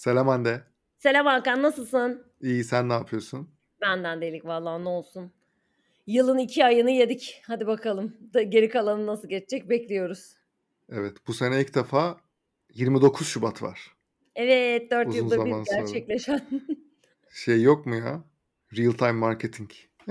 Selam Hande. Selam Hakan, nasılsın? İyi, sen ne yapıyorsun? Benden de iyilik vallahi ne olsun. Yılın 2 ayını yedik. Hadi bakalım geri kalanı nasıl geçecek bekliyoruz. Evet, bu sene ilk defa 29 Şubat var. Evet, 4 Uzun yılda bir zaman sonra. gerçekleşen. Şey yok mu ya? Real time marketing.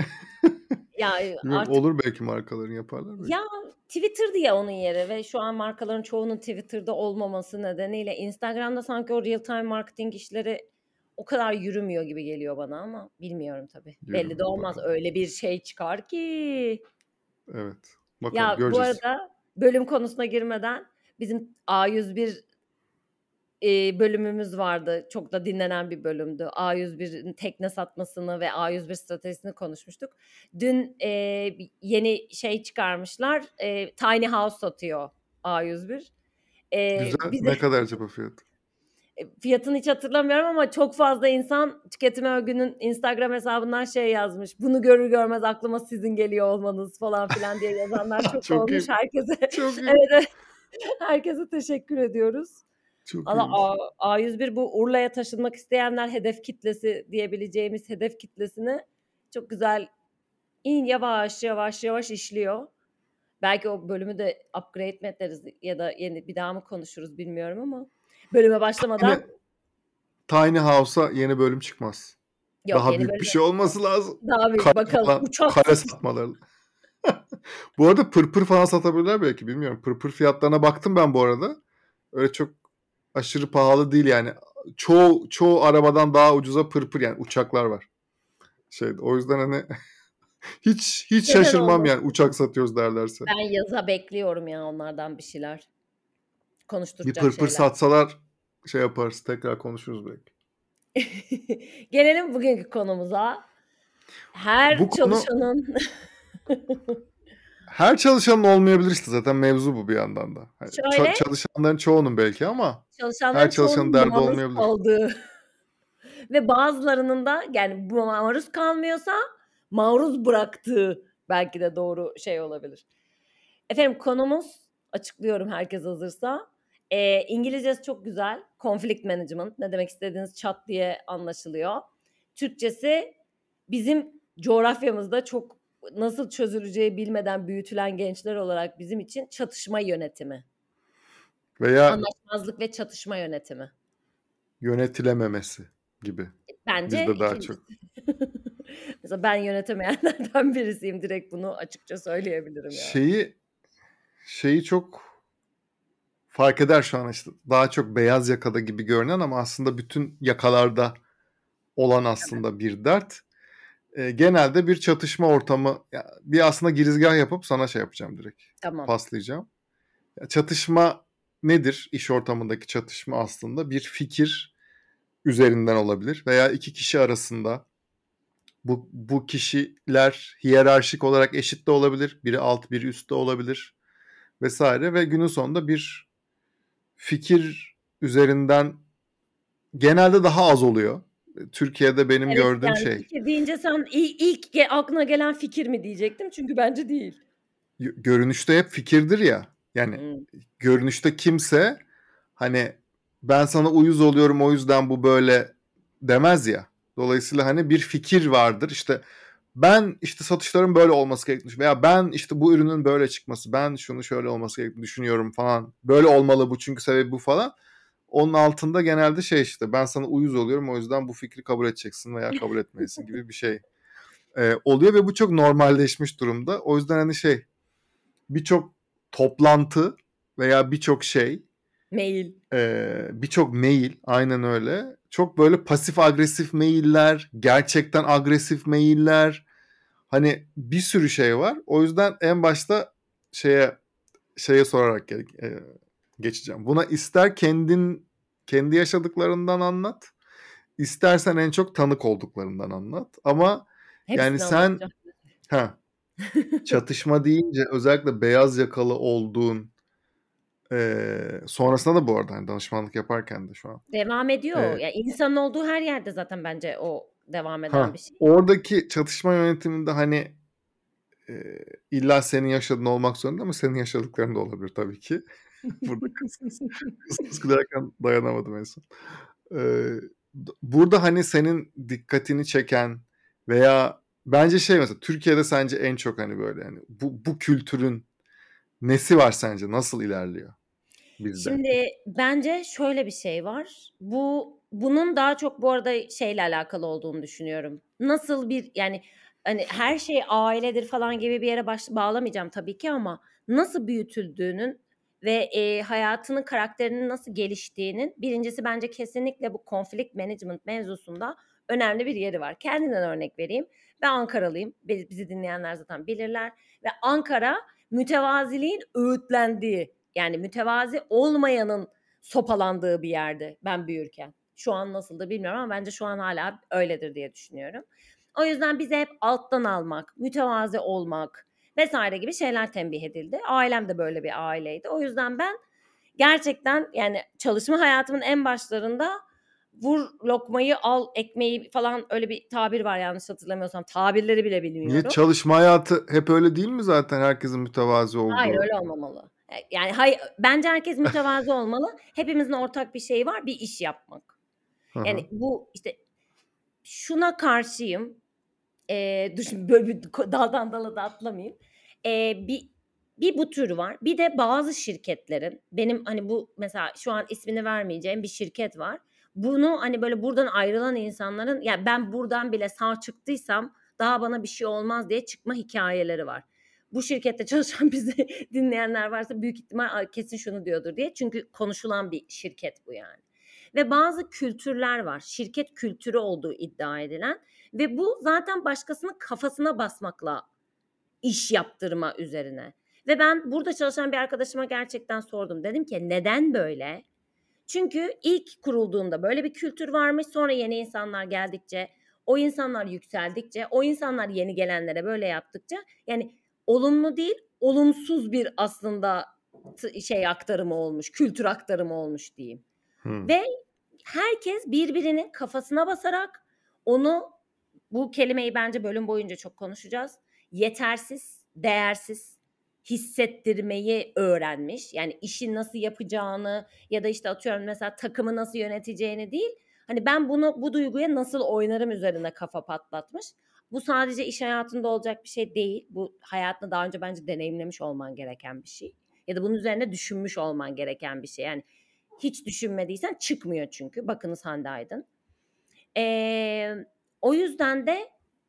Ya, Bilmiyorum, artık olur belki markaların yaparlar belki. ya Twitter'dı ya onun yeri ve şu an markaların çoğunun Twitter'da olmaması nedeniyle Instagram'da sanki o real time marketing işleri o kadar yürümüyor gibi geliyor bana ama bilmiyorum tabii. Belli de Yürümüyor olmaz. bakalım. Öyle bir şey çıkar ki. Evet. Bakalım Ya, bu göreceğiz. arada bölüm konusuna girmeden bizim A101 bölümümüz vardı. Çok da dinlenen bir bölümdü. A101'in tekne satmasını ve A101 stratejisini konuşmuştuk. Dün, yeni şey çıkarmışlar, tiny house satıyor A101. Güzel. Bize Ne kadar acaba fiyatı? fiyatını hiç hatırlamıyorum ama çok fazla insan Tüketim Övgü'nün Instagram hesabından şey yazmış, "Bunu görür görmez aklıma sizin geliyor olmanız." falan filan diye yazanlar çok Çok olmuş. iyi. Herkese Çok iyi. evet, evet. Herkese teşekkür ediyoruz. Çok Valla iyiymiş. A101 bu Urla'ya taşınmak isteyenler hedef kitlesi diyebileceğimiz hedef kitlesini çok güzel yavaş yavaş yavaş işliyor. Belki o bölümü de upgrade mi ederiz ya da yeni bir daha mı konuşuruz bilmiyorum ama bölüme başlamadan Yine Tiny House'a yeni bölüm çıkmaz. yok Daha yeni büyük bir bölüme şey olması lazım. daha büyük Kare bakalım. falan, Uçak kare satmaları. Bu arada pırpır falan satabilirler belki, bilmiyorum. Pırpır fiyatlarına baktım ben bu arada. Öyle çok aşırı pahalı değil yani. Çoğu arabadan daha ucuza pırpır, yani uçaklar var. O yüzden hani hiç neden şaşırmam olmasın? yani uçak satıyoruz derlerse. Ben yaza bekliyorum ya onlardan bir şeyler. Bir Konuşturacak pırpır şeyler. satsalar şey yaparız, tekrar konuşuruz belki. Gelelim bugünkü konumuza. Bu Her konu çalışanın her çalışanın olmayabilir, işte zaten mevzu bu bir yandan da. Hani şöyle çalışanların çoğunun belki, ama her çalışanların çalışanın çoğunun derdi maruz olmayabilir. kaldığı ve bazılarının da yani bu maruz kalmıyorsa maruz bıraktığı belki de doğru şey olabilir. Efendim konumuz açıklıyorum herkes hazırsa. İngilizcesi çok güzel. Conflict management. Ne demek istediğiniz çat diye anlaşılıyor. Türkçesi bizim coğrafyamızda çok nasıl çözüleceği bilmeden büyütülen gençler olarak bizim için çatışma yönetimi. Veya Anlaşmazlık ve çatışma yönetimi. yönetilememesi gibi. Bence Bizde daha ikincisi. çok. Mesela ben yönetemeyenlerden birisiyim. Direkt bunu açıkça söyleyebilirim yani. Şeyi çok fark eder şu an, işte daha çok beyaz yakada gibi görünen ama aslında bütün yakalarda olan aslında bir dert. Genelde bir çatışma ortamı, bir aslında girizgah yapıp sana şey yapacağım, direkt Tamam. paslayacağım. Çatışma nedir? İş ortamındaki çatışma aslında bir fikir üzerinden olabilir veya iki kişi arasında. Bu kişiler hiyerarşik olarak eşit de olabilir. Biri alt, biri üst de olabilir vesaire ve günün sonunda bir fikir üzerinden genelde daha az oluyor. Türkiye'de benim Evet, gördüğüm yani şey, fikir deyince sen ilk aklına gelen fikir mi diyecektim çünkü bence değil. görünüşte hep fikirdir ya. Yani Hımm. görünüşte kimse hani ben sana uyuz oluyorum o yüzden bu böyle demez ya. Dolayısıyla hani bir fikir vardır. İşte ben işte satışların böyle olması gerektiğini veya ben işte bu ürünün böyle çıkması, ben şunu şöyle olması gerektiğini düşünüyorum falan. Böyle olmalı bu çünkü sebebi bu falan. Onun altında genelde şey, işte ben sana uyuz oluyorum o yüzden bu fikri kabul edeceksin veya kabul etmelisin gibi bir şey oluyor ve bu çok normalleşmiş durumda. O yüzden hani birçok toplantı veya Mail. birçok mail, aynen öyle. Çok böyle pasif agresif mailler, gerçekten agresif mailler. Hani bir sürü şey var. O yüzden en başta şeye sorarak geçeceğim. Buna ister kendi yaşadıklarından anlat, istersen en çok tanık olduklarından anlat. Ama yani Hepsini sen anlatacağım. ha çatışma deyince özellikle beyaz yakalı olduğun, sonrasında da bu arada hani danışmanlık yaparken de şu an. Devam ediyor. Eee Ya, insanın olduğu her yerde zaten bence o devam eden bir şey. Oradaki çatışma yönetiminde hani illa senin yaşadığın olmak zorunda ama senin yaşadıkların da olabilir tabii ki. Burada kıs kıs gülerken dayanamadım en son. Burada hani senin dikkatini çeken veya bence mesela Türkiye'de sence en çok hani böyle yani bu kültürün nesi var sence? Nasıl ilerliyor bizde? Şimdi bence şöyle bir şey var. Bunun daha çok bu arada şeyle alakalı olduğunu düşünüyorum. Nasıl bir yani hani her şey ailedir falan gibi bir yere bağlamayacağım tabii ki ama nasıl büyütüldüğünün ve hayatının karakterinin nasıl geliştiğinin birincisi bence kesinlikle bu conflict management mevzusunda önemli bir yeri var. Kendimden örnek vereyim. Ben Ankaralıyım. Bizi dinleyenler zaten bilirler ve Ankara mütevaziliğin öğütlendiği yani mütevazi olmayanın sopalandığı bir yerde ben büyürken. Şu an nasıldır bilmiyorum ama bence şu an hala öyledir diye düşünüyorum. O yüzden bize hep alttan almak, mütevazi olmak vesaire gibi şeyler tembih edildi. Ailem de böyle bir aileydi. O yüzden ben gerçekten yani çalışma hayatımın en başlarında vur lokmayı al ekmeği falan öyle bir tabir var yanlış hatırlamıyorsam. Tabirleri bile Niye bilmiyorum. çalışma hayatı hep öyle değil mi zaten herkesin mütevazi Hayır olduğu? öyle olmamalı. Yani hayır, bence herkes mütevazı olmalı. Hepimizin ortak bir şeyi var, bir iş yapmak. Hı Yani hı. bu işte şuna karşıyım. Düşün böyle bir daldan dala da atlamayayım. Bir bu tür var. Bir de bazı şirketlerin benim hani bu mesela şu an ismini vermeyeceğim bir şirket var. Bunu hani böyle buradan ayrılan insanların ya ben buradan bile sağ çıktıysam daha bana bir şey olmaz diye çıkma hikayeleri var. Bu şirkette çalışan bizi dinleyenler varsa büyük ihtimal kesin şunu diyordur diye. Çünkü konuşulan bir şirket bu yani. Ve bazı kültürler var. Şirket kültürü olduğu iddia edilen ve bu zaten başkasının kafasına basmakla iş yaptırma üzerine. Ve ben burada çalışan bir arkadaşıma gerçekten sordum. Dedim ki neden böyle? Çünkü ilk kurulduğunda böyle bir kültür varmış. Sonra yeni insanlar geldikçe, o insanlar yükseldikçe, o insanlar yeni gelenlere böyle yaptıkça yani olumlu değil, olumsuz bir aslında şey aktarımı olmuş, kültür aktarımı olmuş diyeyim. Hı. Ve herkes birbirinin kafasına basarak onu bu kelimeyi bence bölüm boyunca çok konuşacağız. Yetersiz, değersiz hissettirmeyi öğrenmiş. Yani işi nasıl yapacağını ya da işte atıyorum mesela takımı nasıl yöneteceğini değil. Hani ben bu duyguya nasıl oynarım üzerine kafa patlatmış. Bu sadece iş hayatında olacak bir şey değil. Bu hayatında daha önce bence deneyimlemiş olman gereken bir şey. Ya da bunun üzerine düşünmüş olman gereken bir şey. Yani hiç düşünmediysen çıkmıyor çünkü. Bakınız Hande Aydın. O yüzden de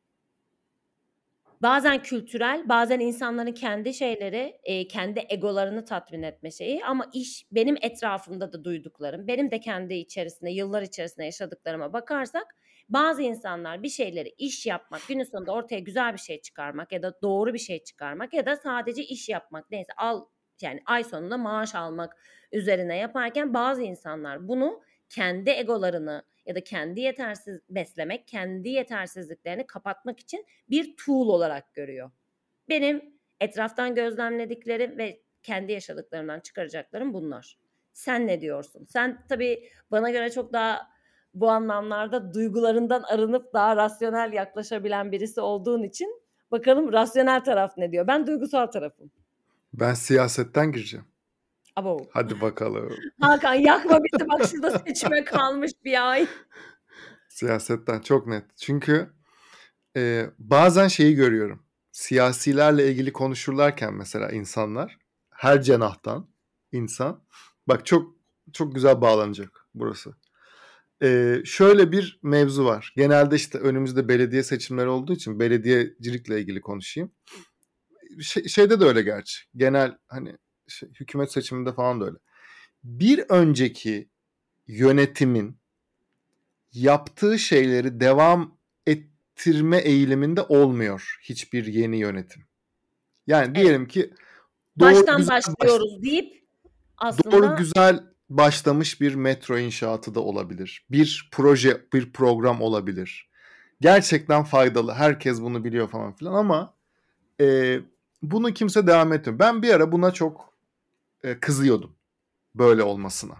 bazen kültürel, bazen insanların kendi şeyleri, kendi egolarını tatmin etme şeyi ama iş benim etrafımda da duyduklarım, benim de kendi içerisinde, yıllar içerisinde yaşadıklarıma bakarsak bazı insanlar bir şeyleri iş yapmak, günün sonunda ortaya güzel bir şey çıkarmak ya da doğru bir şey çıkarmak ya da sadece iş yapmak neyse yani ay sonunda maaş almak üzerine yaparken bazı insanlar bunu kendi egolarını ya da kendi yetersiz beslemek, kendi yetersizliklerini kapatmak için bir tool olarak görüyor. Benim etraftan gözlemlediklerim ve kendi yaşadıklarımdan çıkaracaklarım bunlar. Sen ne diyorsun? Sen tabii bana göre çok daha bu anlamlarda duygularından arınıp daha rasyonel yaklaşabilen birisi olduğun için bakalım rasyonel taraf ne diyor? Ben duygusal tarafım. Ben siyasetten gireceğim. Abo. Hadi bakalım. Hakan yakma bizi bak şurada seçime kalmış bir ay. Siyasetten çok net. Çünkü bazen şeyi görüyorum. Siyasilerle ilgili konuşurlarken mesela insanlar her cenahtan insan bak çok çok güzel bağlanacak burası. Şöyle bir mevzu var. Genelde işte önümüzde belediye seçimleri olduğu için belediyecilikle ilgili konuşayım. Şeyde de öyle gerçi. Genel hani hükümet seçiminde falan da öyle. Bir önceki yönetimin yaptığı şeyleri devam ettirme eğiliminde olmuyor hiçbir yeni yönetim. Yani Evet. diyelim ki doğru Baştan güzel başlıyoruz deyip doğru aslında güzel başlamış bir metro inşaatı da olabilir. Bir proje, bir program olabilir. Gerçekten faydalı. Herkes bunu biliyor falan filan ama bunu kimse devam etmiyor. Ben bir ara buna çok kızıyordum böyle olmasına.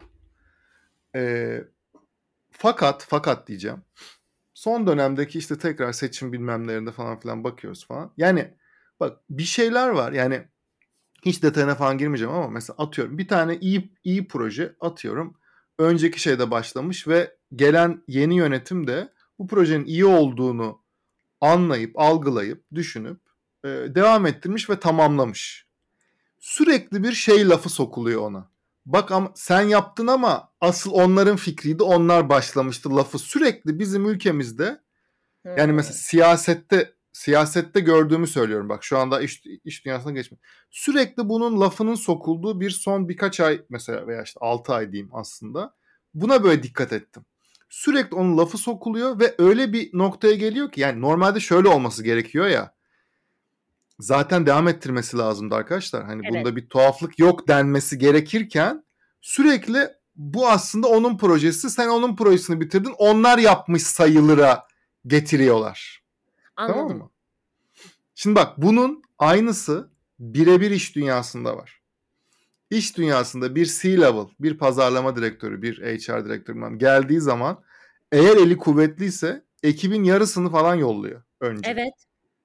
Fakat diyeceğim. Son dönemdeki işte tekrar seçim bilmemlerinde falan filan bakıyoruz falan. Yani bak bir şeyler var. Yani hiç detayına falan girmeyeceğim ama mesela atıyorum bir tane iyi proje atıyorum. Önceki şeyde başlamış ve gelen yeni yönetim de bu projenin iyi olduğunu anlayıp, algılayıp, düşünüp devam ettirmiş ve tamamlamış. Sürekli bir şey lafı sokuluyor ona. Bak ama sen yaptın ama asıl onların fikriydi, onlar başlamıştı lafı sürekli bizim ülkemizde. Yani mesela siyasette gördüğümü söylüyorum, bak şu anda iş dünyasına geçme. Sürekli bunun lafının sokulduğu bir son birkaç ay mesela, veya işte 6 ay diyeyim aslında. Buna böyle dikkat ettim. Sürekli onun lafı sokuluyor ve öyle bir noktaya geliyor ki, yani normalde şöyle olması gerekiyor ya. Zaten devam ettirmesi lazımdı arkadaşlar. Hani Evet. bunda bir tuhaflık yok denmesi gerekirken sürekli bu aslında onun projesi, sen onun projesini bitirdin, onlar yapmış sayılıra getiriyorlar. Tamam Anladım. mı? Şimdi bak, bunun aynısı birebir iş dünyasında var. İş dünyasında bir C-level, bir pazarlama direktörü, bir HR direktörü geldiği zaman eğer eli kuvvetliyse ekibin yarısını falan yolluyor önce. Evet.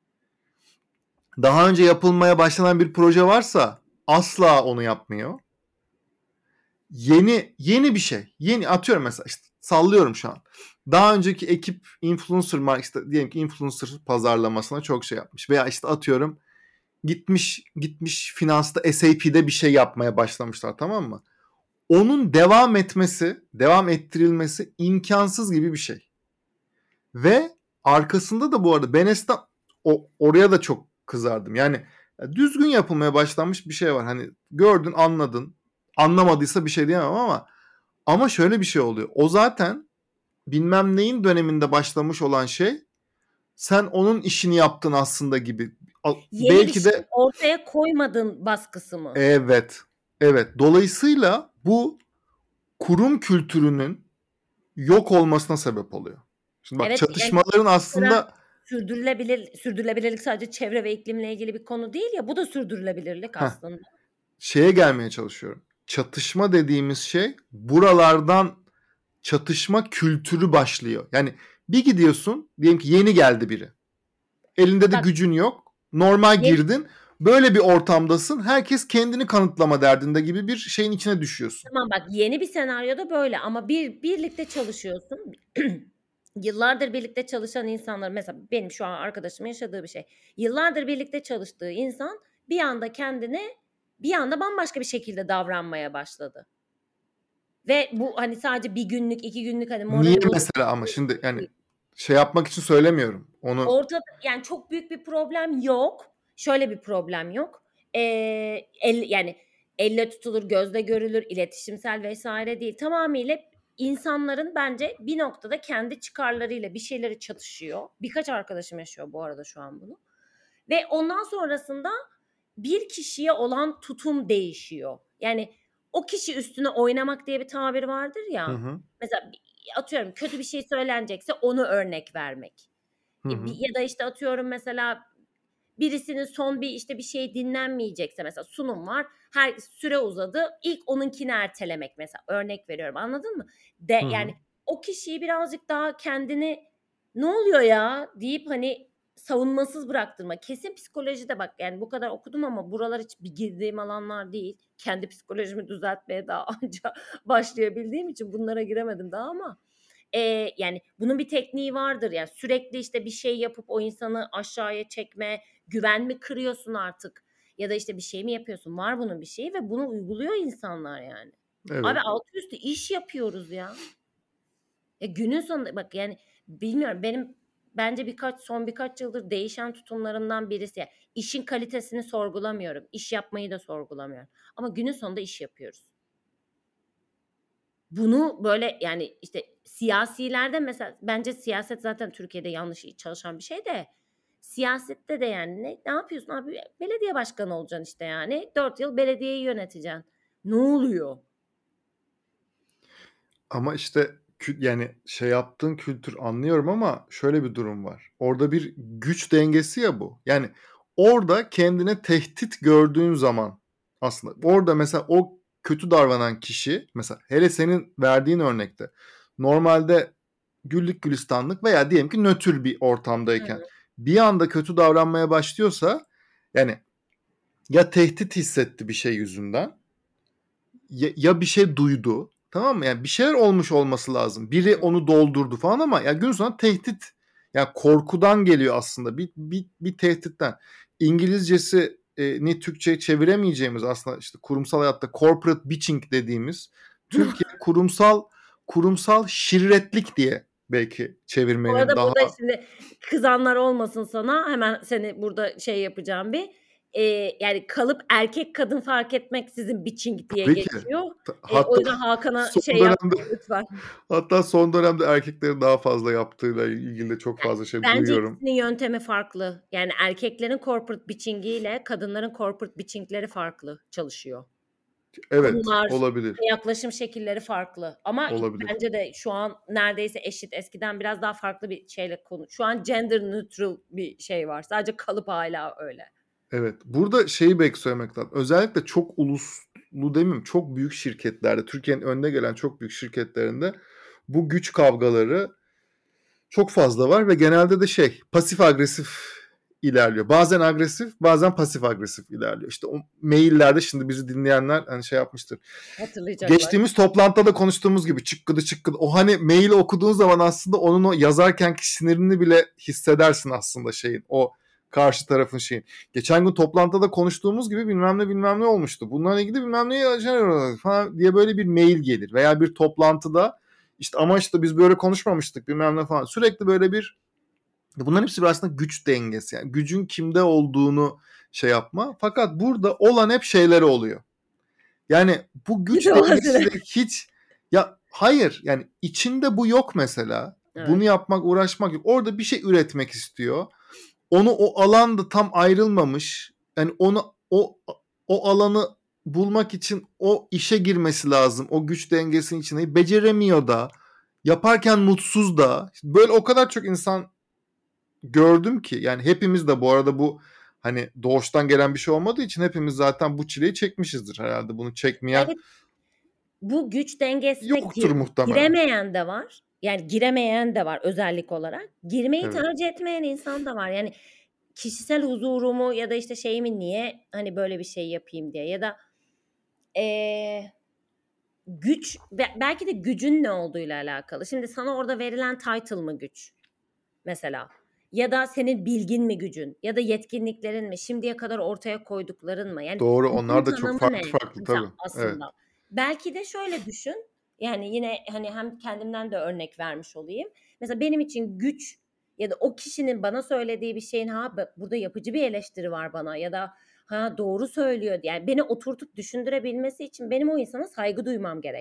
Daha önce yapılmaya başlanan bir proje varsa asla onu yapmıyor. Yeni bir şey. Yeni, atıyorum mesela, işte sallıyorum şu an. Daha önceki ekip influencer, işte diyelim ki influencer pazarlamasına çok şey yapmış. Veya işte atıyorum gitmiş finansta SAP'de bir şey yapmaya başlamışlar, tamam mı? Onun devam ettirilmesi imkansız gibi bir şey. Ve arkasında da bu arada ben oraya da çok kızardım. Yani düzgün yapılmaya başlanmış bir şey var. Hani gördün, anladın. Anlamadıysa bir şey diyemem ama şöyle bir şey oluyor. O zaten bilmem neyin döneminde başlamış olan şey, sen onun işini yaptın aslında gibi. Yeni bir Belki şey de ortaya koymadın baskısı mı? evet. Evet. Dolayısıyla bu kurum kültürünün yok olmasına sebep oluyor. Şimdi bak, Evet, yani çatışmaların mesela aslında sürdürülebilirlik sadece çevre ve iklimle ilgili bir konu değil ya, bu da sürdürülebilirlik heh, aslında. şeye gelmeye çalışıyorum. Çatışma dediğimiz şey buralardan, çatışma kültürü başlıyor. Yani bir gidiyorsun, diyelim ki yeni geldi biri. Elinde de Bak, gücün yok. Normal yeni girdin. Böyle bir ortamdasın. Herkes kendini kanıtlama derdinde gibi bir şeyin içine düşüyorsun. tamam bak, yeni bir senaryoda böyle ama birlikte çalışıyorsun. Yıllardır birlikte çalışan insanlar, mesela benim şu an arkadaşımın yaşadığı bir şey. Yıllardır birlikte çalıştığı insan bir anda bambaşka bir şekilde davranmaya başladı. Ve bu hani sadece 1 günlük, 2 günlük hani Niye morali bozuk mesela, ama şimdi yani şey yapmak için söylemiyorum. Onu ortada, yani çok büyük bir problem yok. Şöyle bir problem yok. Yani elle tutulur, gözle görülür, iletişimsel vesaire değil. Tamamıyla insanların bence bir noktada kendi çıkarlarıyla bir şeyleri çatışıyor. Birkaç arkadaşım yaşıyor bu arada şu an bunu. Ve ondan sonrasında bir kişiye olan tutum değişiyor. Yani o kişi üstüne oynamak diye bir tabir vardır hı ya. hı, Mesela atıyorum kötü bir şey söylenecekse onu örnek vermek. hı hı, Ya da işte atıyorum mesela birisinin son bir şey dinlenmeyecekse, mesela sunum var, süre uzadı, ilk onunkini ertelemek mesela, örnek veriyorum, anladın mı? hı hı. Yani o kişiyi birazcık daha kendini "Ne oluyor ya?" deyip hani savunmasız bıraktırma. Kesin psikolojide bak, yani bu kadar okudum ama buralar hiç bir girdiğim alanlar değil. Kendi psikolojimi düzeltmeye daha anca başlayabildiğim için bunlara giremedim daha ama yani bunun bir tekniği vardır. Yani sürekli işte bir şey yapıp o insanı aşağıya çekme, güven mi kırıyorsun artık ya da işte bir şey mi yapıyorsun? Var bunun bir şeyi ve bunu uyguluyor insanlar yani. Abi Evet. altı üstü iş yapıyoruz ya. Günün sonunda bak, yani bilmiyorum, bence son birkaç yıldır değişen tutumlarımdan birisi. Yani işin kalitesini sorgulamıyorum. İş yapmayı da sorgulamıyorum. Ama günün sonunda iş yapıyoruz. Bunu böyle, yani, işte, siyasilerde mesela bence siyaset zaten Türkiye'de yanlış çalışan bir şey de siyasette de, yani, ne yapıyorsun abi? Belediye başkanı olacaksın işte, yani. 4 yıl belediyeyi yöneteceksin. Ne oluyor? Ama işte yani şey yaptığın kültür, anlıyorum ama şöyle bir durum var. Orada bir güç dengesi ya bu. Yani orada kendine tehdit gördüğün zaman, aslında orada mesela o kötü davranan kişi, mesela hele senin verdiğin örnekte normalde güllük gülistanlık veya diyelim ki nötr bir Hı ortamdayken hı. bir anda kötü davranmaya başlıyorsa, yani ya tehdit hissetti bir şey yüzünden, ya bir şey duydu. Tamam mı? Yani bir şeyler olmuş olması lazım. Biri onu doldurdu falan ama ya gün sonunda tehdit. Yani korkudan geliyor aslında. Bir tehditten. İngilizcesi ni Türkçe'ye çeviremeyeceğimiz aslında işte kurumsal hayatta corporate bitching dediğimiz Türkiye kurumsal şirretlik diye belki Bu çevirmenin arada daha burada şimdi kızanlar olmasın sana. Hemen seni burada şey yapacağım bir. Yani kalıp erkek kadın fark etmeksizin bitching diye tabii ki. geçiyor. O Hatta yüzden Hakan'a son şey dönemde yapmayın lütfen. hatta son dönemde erkeklerin daha fazla yaptığıyla ilgili de çok Yani fazla şey bence duyuyorum. ikisinin yöntemi farklı. Yani erkeklerin corporate bitching'iyle kadınların corporate bitching'leri farklı çalışıyor. Evet, Konular, olabilir. yaklaşım şekilleri farklı. Ama Olabilir. bence de şu an neredeyse eşit. Eskiden biraz daha farklı bir şeyle konu. Şu an gender neutral bir şey var. Sadece kalıp hâlâ öyle. Evet. Burada şeyi belki söylemek lazım. Özellikle çok uluslu demeyeyim, çok büyük şirketlerde, Türkiye'nin önde gelen çok büyük şirketlerinde bu güç kavgaları çok fazla var ve genelde de pasif agresif ilerliyor. Bazen agresif, bazen pasif agresif ilerliyor. İşte o maillerde şimdi bizi dinleyenler hani şey yapmıştır. Hatırlayacaklar. Geçtiğimiz toplantıda da konuştuğumuz gibi çıkkıdı. O hani maili okuduğun zaman aslında onun o yazarkenki sinirini bile hissedersin aslında o karşı tarafın şeyin. Geçen gün toplantıda konuştuğumuz gibi bilmem ne olmuştu. Bunlarla ilgili bilmem ne falan diye böyle bir mail gelir. Veya bir toplantıda ama biz böyle konuşmamıştık bilmem ne falan. Sürekli böyle bunların hepsi aslında güç dengesi. Yani gücün kimde olduğunu şey yapma. Fakat burada olan hep şeyleri oluyor. Yani bu güç dengesiyle hiç hayır yani içinde bu yok mesela. Evet. Bunu yapmak, uğraşmak yok. Orada bir şey üretmek istiyor. Onu o alanda tam ayrılmamış. Yani o alanı bulmak için o işe girmesi lazım. O güç dengesinin içine beceremiyor da. Yaparken mutsuz da. Böyle o kadar çok insan gördüm ki yani hepimiz de bu arada bu hani doğuştan gelen bir şey olmadığı için hepimiz zaten bu çileyi çekmişizdir herhalde. Bunu çekmeyen Evet. Bu güç dengesine yoktur muhtemelen. giremeyen de var. Yani giremeyen de var özellik olarak. Girmeyi Evet. tercih etmeyen insan da var. Yani kişisel huzurumu ya da işte şeyimi niye hani böyle bir şey yapayım diye ya da güç belki de gücün ne olduğuyla alakalı. Şimdi sana orada verilen title mı güç mesela? Ya da senin bilgin mi gücün? Ya da yetkinliklerin mi? Şimdiye kadar ortaya koydukların mı? Yani Doğru, onlar gücün da çok tanımı farklı ne farklı mesela tabii. Evet. aslında? Belki de şöyle düşün. Yani yine hani hem kendimden de örnek vermiş olayım. Mesela benim için güç ya da o kişinin bana söylediği bir şeyin burada yapıcı bir eleştiri var bana ya da doğru söylüyor. Yani beni oturtup düşündürebilmesi için benim o insana saygı duymam gerek.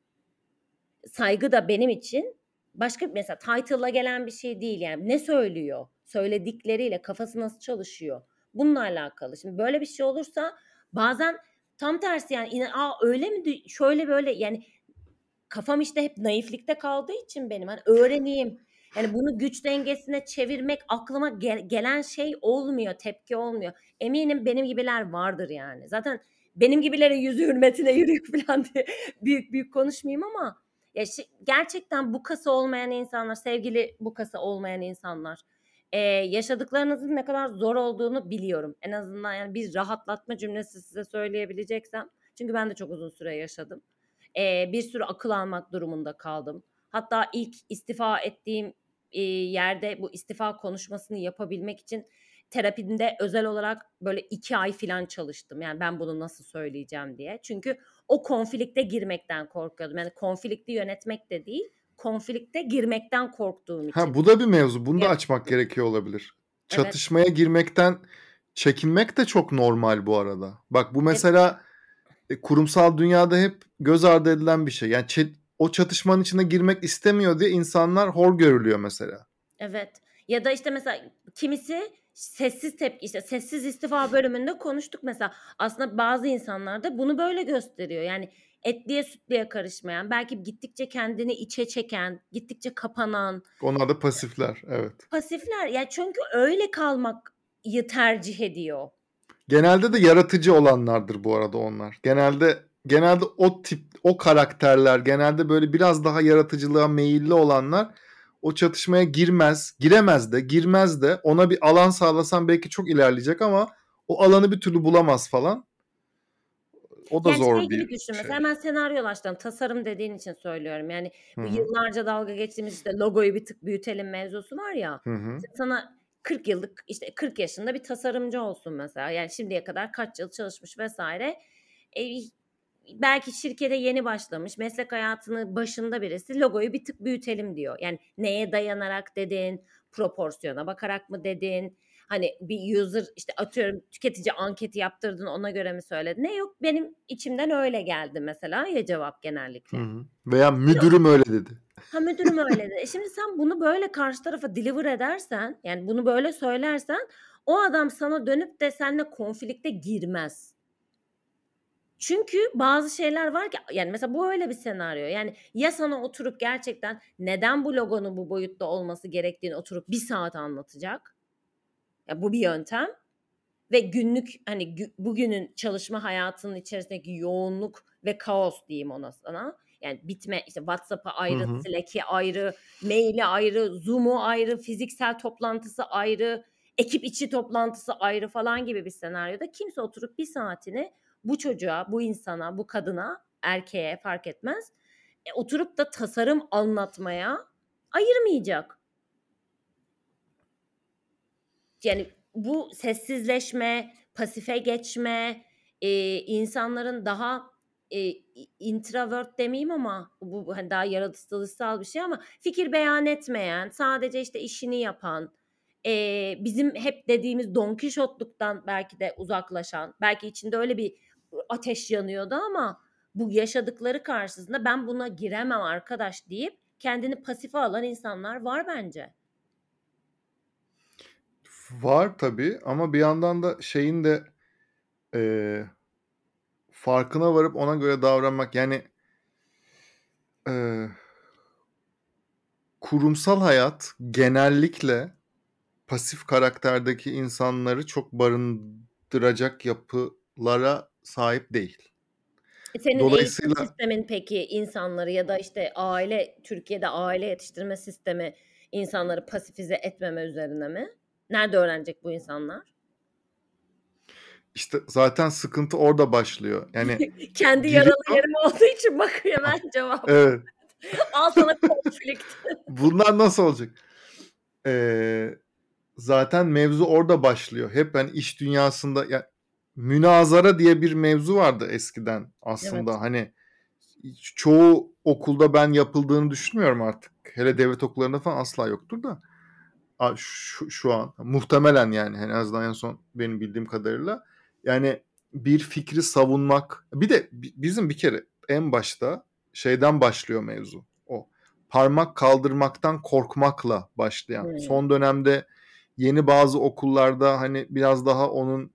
Saygı da benim için başka mesela title'la gelen bir şey değil yani. Ne söylüyor? Söyledikleriyle kafası nasıl çalışıyor? Bununla alakalı. Şimdi böyle bir şey olursa bazen tam tersi yani öyle mi şöyle böyle yani kafam işte hep naiflikte kaldığı için benim hani öğreneyim. Yani bunu güç dengesine çevirmek aklıma gelen şey olmuyor, tepki olmuyor. Eminim benim gibiler vardır yani. Zaten benim gibilerin yüzü hürmetine yürüyor falan diye büyük büyük konuşmayayım ama ya gerçekten bukası olmayan insanlar, sevgili bukası olmayan insanlar, yaşadıklarınızın ne kadar zor olduğunu biliyorum. En azından yani bir rahatlatma cümlesi size söyleyebileceksem. Çünkü ben de çok uzun süre yaşadım. Bir sürü akıl almak durumunda kaldım. Hatta ilk istifa ettiğim yerde bu istifa konuşmasını yapabilmek için terapimde özel olarak böyle 2 ay falan çalıştım. Yani ben bunu nasıl söyleyeceğim diye. Çünkü o konflikte girmekten korkuyordum. Yani konflikti yönetmek de değil, konflikte girmekten korktuğum için. Bu da bir mevzu. Bunu da açmak Yapmadım. gerekiyor olabilir. Evet. Çatışmaya girmekten çekinmek de çok normal bu arada. Bak bu mesela kurumsal dünyada hep göz ardı edilen bir şey. Yani o çatışmanın içine girmek istemiyor diye insanlar hor görülüyor mesela. Evet. Ya da işte mesela kimisi sessiz tepki işte sessiz istifa bölümünde konuştuk mesela. Aslında bazı insanlar da bunu böyle gösteriyor. Yani etliye sütlüye karışmayan, belki gittikçe kendini içe çeken, gittikçe kapanan Onlar da pasifler, evet. pasifler. Yani çünkü öyle kalmayı tercih ediyor. Genelde de yaratıcı olanlardır bu arada onlar. Genelde o karakterler, genelde böyle biraz daha yaratıcılığa meyilli olanlar o çatışmaya girmez de ona bir alan sağlasan belki çok ilerleyecek ama o alanı bir türlü bulamaz falan. O da Yani şey zor gibi bir düşün mesela şey. hemen senaryolaştıralım. Tasarım dediğin için söylüyorum. Yani Hı bu hı. yıllarca dalga geçtiğimiz işte logoyu bir tık büyütelim mevzusu var ya. Hı hı. Şimdi sana 40 yıllık işte 40 yaşında bir tasarımcı olsun mesela. Yani şimdiye kadar kaç yıl çalışmış vesaire. E, belki şirkete yeni başlamış, meslek hayatının başında birisi logoyu bir tık büyütelim diyor. Yani neye dayanarak dedin, proporsiyona bakarak mı dedin? Hani bir user işte atıyorum tüketici anketi yaptırdın ona göre mi söyledin? Ne yok benim içimden öyle geldi mesela ya cevap Hı genellikle. hı. Veya Yok. müdürüm öyle dedi. Ha müdürüm öyle dedi. Şimdi sen bunu böyle karşı tarafa deliver edersen yani bunu böyle söylersen o adam sana dönüp de seninle konflikte girmez. Çünkü bazı şeyler var ki yani mesela bu öyle bir senaryo. Yani ya sana oturup gerçekten neden bu logonun bu boyutta olması gerektiğini oturup 1 saat anlatacak. Ya bu bir yöntem ve günlük hani bugünün çalışma hayatının içerisindeki yoğunluk ve kaos diyeyim ona sana. Yani bitme işte WhatsApp'ı Hı ayrı, hı. Slack'i ayrı, mail'i ayrı, Zoom'u ayrı, fiziksel toplantısı ayrı, ekip içi toplantısı ayrı falan gibi bir senaryoda kimse oturup 1 saatini bu çocuğa, bu insana, bu kadına, erkeğe fark etmez, oturup da tasarım anlatmaya ayırmayacak. Yani bu sessizleşme, pasife geçme, insanların daha, introvert demeyeyim ama bu hani daha yaratılışsal bir şey ama fikir beyan etmeyen, sadece işte işini yapan, bizim hep dediğimiz Don Kişotluktan belki de uzaklaşan, belki içinde öyle bir ateş yanıyordu ama bu yaşadıkları karşısında ben buna giremem arkadaş deyip kendini pasife alan insanlar var bence. Var tabii ama bir yandan da şeyin de eee, farkına varıp ona göre davranmak yani eee, kurumsal hayat genellikle pasif karakterdeki insanları çok barındıracak yapılara sahip değil. Senin eğitim Dolayısıyla sistemin peki insanları ya da işte Türkiye'de aile yetiştirme sistemi insanları pasifize etmeme üzerine mi? Nerede öğrenecek bu insanlar? işte zaten sıkıntı orada başlıyor. Yani Kendi yaralı giriyor. yerim olduğu için bak hemen cevabı. Evet. Al sana konflikt. Bunlar nasıl olacak? Eee, zaten mevzu orada başlıyor. Hep hani iş dünyasında ya münazara diye bir mevzu vardı eskiden Evet. aslında. Hani çoğu okulda ben yapıldığını düşünmüyorum artık. Hele devlet okullarında falan asla yoktur da. Şu an muhtemelen yani en azından en son benim bildiğim kadarıyla yani bir fikri savunmak bir de bizim bir kere en başta şeyden başlıyor mevzu o parmak kaldırmaktan korkmakla başlayan Hımm. son dönemde yeni bazı okullarda hani biraz daha onun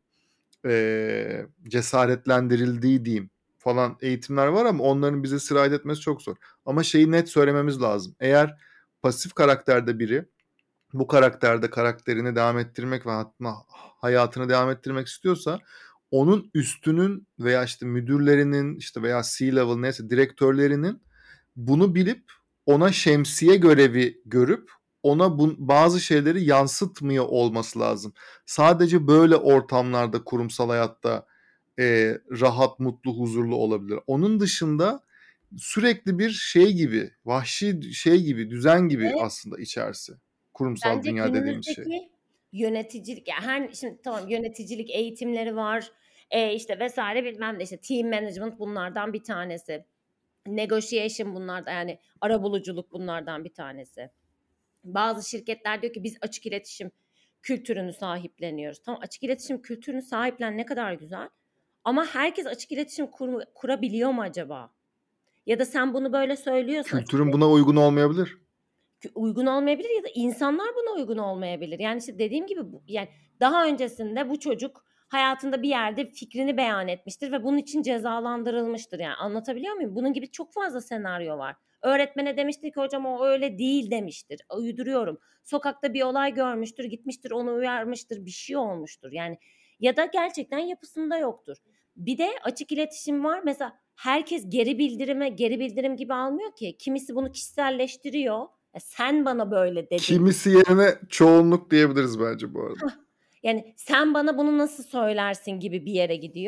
cesaretlendirildiği diyeyim falan eğitimler var ama onların bize sirayet etmesi çok zor. Ama şeyi net söylememiz lazım. Eğer pasif karakterde biri bu karakterde karakterini devam ettirmek ve hayatını devam ettirmek istiyorsa onun üstünün veya işte müdürlerinin işte veya C-level neyse direktörlerinin bunu bilip ona şemsiye görevi görüp ona bazı şeyleri yansıtmıyor olması lazım. Sadece böyle ortamlarda kurumsal hayatta rahat, mutlu, huzurlu olabilir. Onun dışında sürekli bir şey gibi, vahşi şey gibi, düzen gibi Ve aslında içerisi. Kurumsal bence dünya dediğimiz şey. günümüzdeki yöneticilik ya şimdi tamam yöneticilik eğitimleri var, işte vesaire bilmem ne işte team management bunlardan bir tanesi. Negotiation bunlardan yani arabuluculuk bunlardan bir tanesi. Bazı şirketler diyor ki biz açık iletişim kültürünü sahipleniyoruz. Tamam açık iletişim kültürünü sahiplen ne kadar güzel. Ama herkes açık iletişim kurabiliyor mu acaba? Ya da sen bunu böyle söylüyorsun açık Kültürün buna uygun olmayabilir. uygun olmayabilir ya da insanlar buna uygun olmayabilir. Yani işte dediğim gibi yani daha öncesinde bu çocuk hayatında bir yerde fikrini beyan etmiştir ve bunun için cezalandırılmıştır. Yani anlatabiliyor muyum? Bunun gibi çok fazla senaryo var. Öğretmene demiştir ki hocam o öyle değil demiştir. Uyduruyorum. Sokakta bir olay görmüştür, gitmiştir, onu uyarmıştır, bir şey olmuştur. Yani ya da gerçekten yapısında yoktur. Bir de açık iletişim var. Mesela herkes geri bildirim gibi almıyor ki. Kimisi bunu kişiselleştiriyor. Sen bana böyle dedin. Kimisi yerine çoğunluk diyebiliriz bence bu arada. Yani sen bana bunu nasıl söylersin gibi bir yere gidiyor.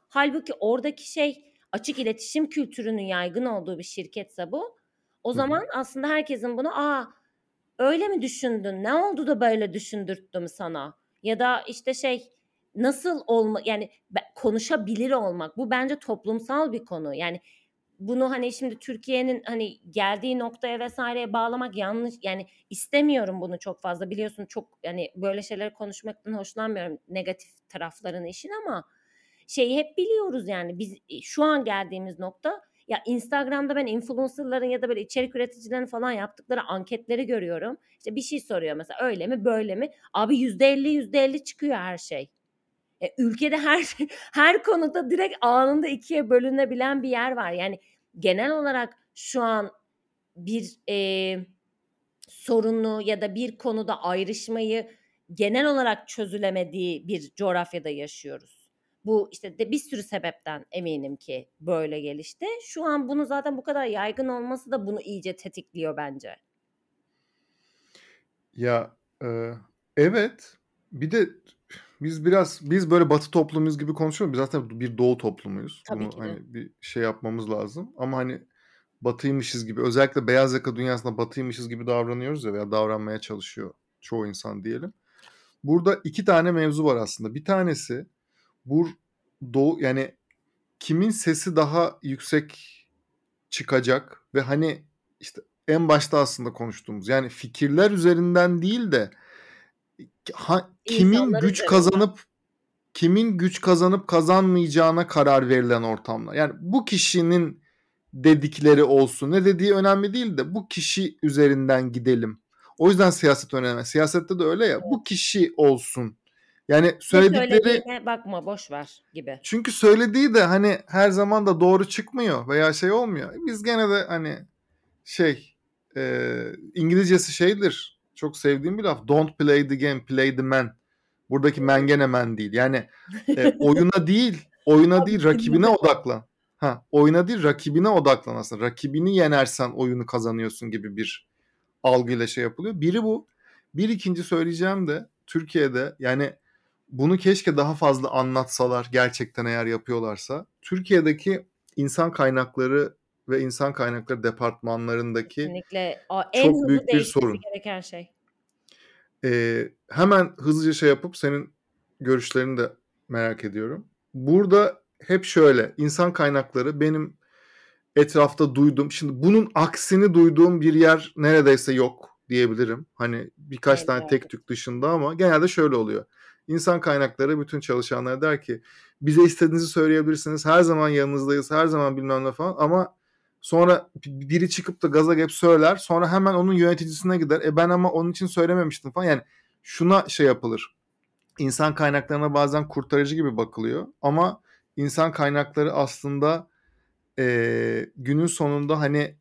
Halbuki oradaki şey açık iletişim kültürünün yaygın olduğu bir şirketse bu. O Hı hı. zaman aslında herkesin bunu öyle mi düşündün? Ne oldu da böyle düşündürttüm sana? Ya da işte nasıl yani konuşabilir olmak. Bu bence toplumsal bir konu. Yani bunu hani şimdi Türkiye'nin hani geldiği noktaya vesaireye bağlamak yanlış. Yani istemiyorum bunu çok fazla. Biliyorsun çok yani böyle şeyleri konuşmaktan hoşlanmıyorum negatif taraflarını işin ama şeyi hep biliyoruz yani biz şu an geldiğimiz nokta ya Instagram'da ben influencer'ların ya da böyle içerik üreticilerin falan yaptıkları anketleri görüyorum. İşte bir şey soruyor mesela öyle mi böyle mi? Abi %50 çıkıyor her şey. Ülkede her konuda direkt anında ikiye bölünebilen bir yer var. Yani genel olarak şu an bir sorunu ya da bir konuda ayrışmayı genel olarak çözülemediği bir coğrafyada yaşıyoruz. Bu işte de bir sürü sebepten eminim ki böyle gelişti. Şu an bunu zaten bu kadar yaygın olması da bunu iyice tetikliyor bence. Ya evet. Bir de biz böyle Batı toplumuyuz gibi konuşuyoruz. Biz zaten bir Doğu toplumuyuz. Tabii Bunu ki de. hani bir şey yapmamız lazım. Ama hani Batıymışız gibi, özellikle beyaz yaka dünyasında Batıymışız gibi davranıyoruz ya veya davranmaya çalışıyor çoğu insan diyelim. Burada iki tane mevzu var aslında. Bir tanesi bu Doğu, yani kimin sesi daha yüksek çıkacak ve hani işte en başta aslında konuştuğumuz, yani fikirler üzerinden değil de İnsanlar üzerinden. kimin güç kazanıp kazanmayacağına karar verilen ortamlar. Yani bu kişinin dedikleri olsun. Ne dediği önemli değil de bu kişi üzerinden gidelim. O yüzden siyaset önemli. Siyasette de öyle ya. Bu Evet. kişi olsun. Yani Ne söyledikleri, söylediğine bakma boş ver gibi. çünkü söylediği de hani her zaman da doğru çıkmıyor veya şey olmuyor. Biz gene de hani İngilizcesi şeydir. Çok sevdiğim bir laf. Don't play the game, play the man. Buradaki men gene men değil. Yani oyuna değil rakibine Bitirmeden. odaklan. Oyuna değil rakibine odaklan aslında. Rakibini yenersen oyunu kazanıyorsun gibi bir algıyla şey yapılıyor. Biri bu. Bir ikinci söyleyeceğim de Türkiye'de, yani bunu keşke daha fazla anlatsalar gerçekten eğer yapıyorlarsa. Türkiye'deki insan kaynakları ve insan kaynakları departmanlarındaki Kesinlikle en çok hızlı büyük bir değişmesi sorun. gereken şey. Hemen hızlıca şey yapıp senin görüşlerini de merak ediyorum. Burada hep şöyle, insan kaynakları benim etrafta duyduğum, şimdi bunun aksini duyduğum bir yer neredeyse yok diyebilirim. Hani birkaç tane tek Ellerde. tük dışında, ama genelde şöyle oluyor. İnsan kaynakları bütün çalışanlara der ki bize istediğinizi söyleyebilirsiniz. Her zaman yanınızdayız. Her zaman bilmem ne falan, ama sonra biri çıkıp da gaza gelip söyler. Sonra hemen onun yöneticisine gider. Ben ama onun için söylememiştim falan. Yani şuna şey yapılır. İnsan kaynaklarına bazen kurtarıcı gibi bakılıyor. Ama insan kaynakları aslında günün sonunda hani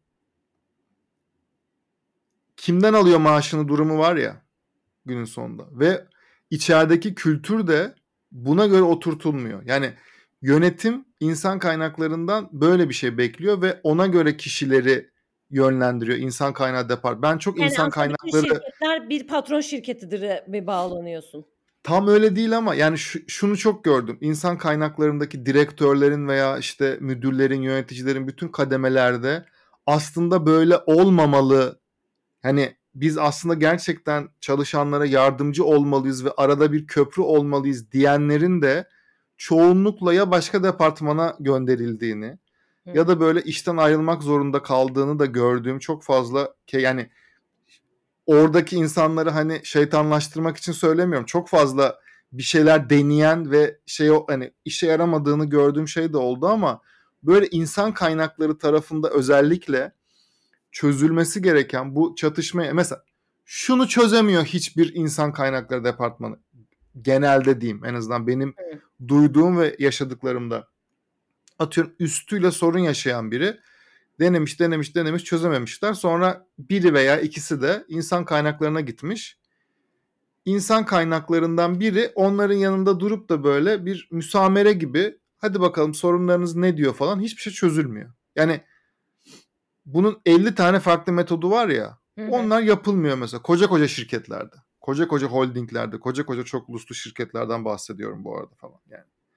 kimden alıyor maaşını durumu var ya günün sonunda. Ve içerideki kültür de buna göre oturtulmuyor. Yani yönetim insan kaynaklarından böyle bir şey bekliyor ve ona göre kişileri yönlendiriyor. İnsan kaynağı depart. Ben çok Yani insan aslında bütün kaynakları, şirketler bir patron şirketidir mi bağlanıyorsun? tam öyle değil ama yani şunu çok gördüm. İnsan kaynaklarındaki direktörlerin veya işte müdürlerin, yöneticilerin bütün kademelerde aslında böyle olmamalı. Hani biz aslında gerçekten çalışanlara yardımcı olmalıyız ve arada bir köprü olmalıyız diyenlerin de çoğunlukla ya başka departmana gönderildiğini ya Hı. da böyle işten ayrılmak zorunda kaldığını da gördüğüm çok fazla yani oradaki insanları hani şeytanlaştırmak için söylemiyorum. Çok fazla bir şeyler deneyen ve hani işe yaramadığını gördüğüm şey de oldu, ama böyle insan kaynakları tarafında özellikle çözülmesi gereken bu çatışmaya, mesela şunu çözemiyor hiçbir insan kaynakları departmanı, genelde diyeyim, en azından benim Hı. duyduğum ve yaşadıklarımda. Atıyorum üstüyle sorun yaşayan biri denemiş çözememişler. Sonra biri veya ikisi de insan kaynaklarına gitmiş. İnsan kaynaklarından biri onların yanında durup da böyle bir müsamere gibi hadi bakalım sorunlarınız ne diyor falan, hiçbir şey çözülmüyor. Yani bunun 50 tane farklı metodu var ya, Hı hı. onlar yapılmıyor mesela koca koca şirketlerde. Koca koca holdinglerde, koca koca çok uluslu şirketlerden bahsediyorum bu arada falan yani.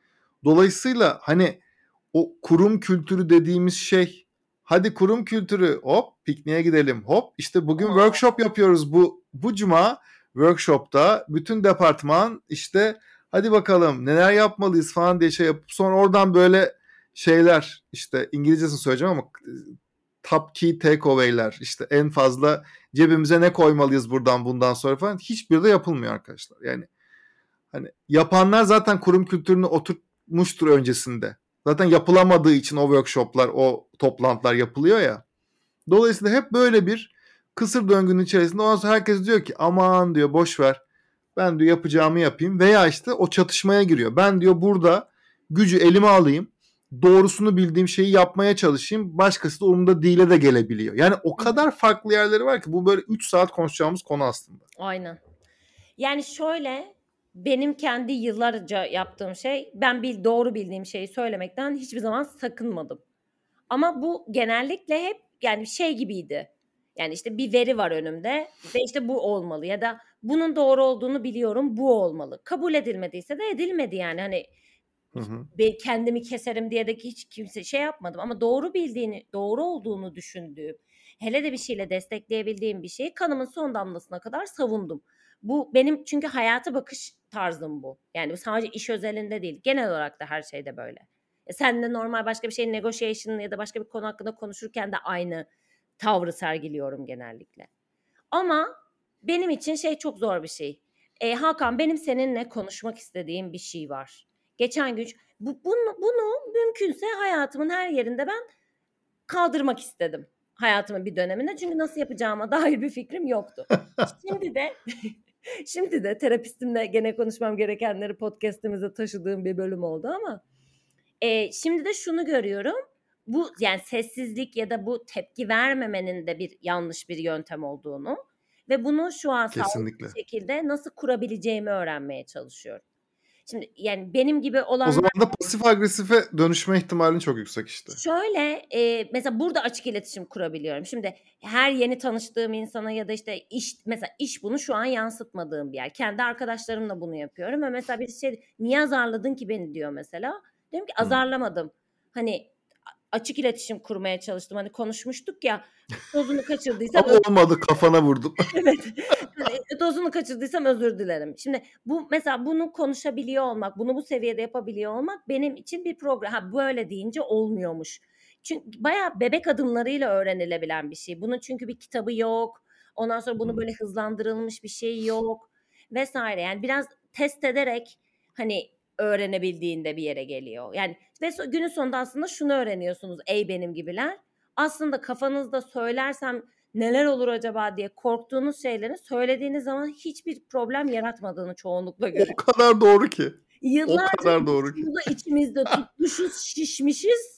Dolayısıyla hani o kurum kültürü dediğimiz şey, hadi kurum kültürü, hop pikniğe gidelim, hop işte bugün workshop yapıyoruz, bu cuma workshopta bütün departman işte hadi bakalım neler yapmalıyız falan diye şey yapıp sonra oradan böyle şeyler, işte İngilizcesini söyleyeceğim ama top key takeaway'ler, işte en fazla cebimize ne koymalıyız buradan bundan sonra falan, hiçbiri de yapılmıyor arkadaşlar. Yani hani yapanlar zaten kurum kültürünü oturtmuştur öncesinde. Zaten yapılamadığı için o workshoplar, o toplantılar yapılıyor ya. Dolayısıyla hep böyle bir kısır döngünün içerisinde. Ondan sonra herkes diyor ki aman diyor boş ver. Ben diyor yapacağımı yapayım. Veya işte o çatışmaya giriyor. Ben diyor burada gücü elime alayım. Doğrusunu bildiğim şeyi yapmaya çalışayım. Başkası da umurumda değil'e de gelebiliyor. Yani o kadar farklı yerleri var ki bu böyle 3 saat konuşacağımız konu aslında. Aynen. Yani şöyle, benim kendi yıllarca yaptığım şey, ben doğru bildiğim şeyi söylemekten hiçbir zaman sakınmadım. Ama bu genellikle hep yani şey gibiydi. Yani işte bir veri var önümde ve işte bu olmalı ya da bunun doğru olduğunu biliyorum, bu olmalı. Kabul edilmediyse de edilmedi yani. Hani Hı hı. kendimi keserim diye de hiç kimse şey yapmadım ama doğru olduğunu düşündüğüm, hele de bir şeyle destekleyebildiğim bir şeyi kanımın son damlasına kadar savundum. Bu benim çünkü hayata bakış tarzım bu. Yani sadece iş özelinde değil, genel olarak da her şeyde böyle. Seninle normal başka bir şeyin negotiation ya da başka bir konu hakkında konuşurken de aynı tavrı sergiliyorum genellikle. Ama benim için şey çok zor bir şey. Hakan, benim seninle konuşmak istediğim bir şey var. Geçen gün bunu mümkünse hayatımın her yerinde ben kaldırmak istedim. Hayatımın bir döneminde. Çünkü nasıl yapacağıma dair bir fikrim yoktu. Şimdi de şimdi de terapistimle gene konuşmam gerekenleri podcast'imize taşıdığım bir bölüm oldu ama şimdi de şunu görüyorum. Bu yani sessizlik ya da bu tepki vermemenin de bir yanlış bir yöntem olduğunu ve bunu şu an sağlıklı Kesinlikle. bir şekilde nasıl kurabileceğimi öğrenmeye çalışıyorum. Şimdi yani benim gibi O olanlar zaman da pasif agresife dönüşme ihtimalin çok yüksek işte. şöyle mesela burada açık iletişim kurabiliyorum. Şimdi her yeni tanıştığım insana ya da işte mesela iş bunu şu an yansıtmadığım bir yer. Kendi arkadaşlarımla bunu yapıyorum ve mesela bir şey niye azarladın ki beni diyor mesela. Diyorum ki azarlamadım. Hani açık iletişim kurmaya çalıştım. Hani konuşmuştuk ya, dozunu kaçırdıysam Ama olmadı, kafana vurdum. evet. Hani dozunu kaçırdıysam özür dilerim. Şimdi bu mesela bunu konuşabiliyor olmak, bunu bu seviyede yapabiliyor olmak benim için bir program. Ha böyle deyince olmuyormuş. Çünkü bayağı bebek adımlarıyla öğrenilebilen bir şey. Bunun çünkü bir kitabı yok. Ondan sonra bunu böyle hızlandırılmış bir şey yok vesaire. Yani biraz test ederek hani öğrenebildiğinde bir yere geliyor. Yani ve günün sonunda aslında şunu öğreniyorsunuz ey benim gibiler. Aslında kafanızda söylersem neler olur acaba diye korktuğunuz şeylerin söylediğiniz zaman hiçbir problem yaratmadığını çoğunlukla O görüyorum. kadar doğru ki. O Yıllarca kadar doğru ki. bunu da içimizde tutmuşuz, şişmişiz.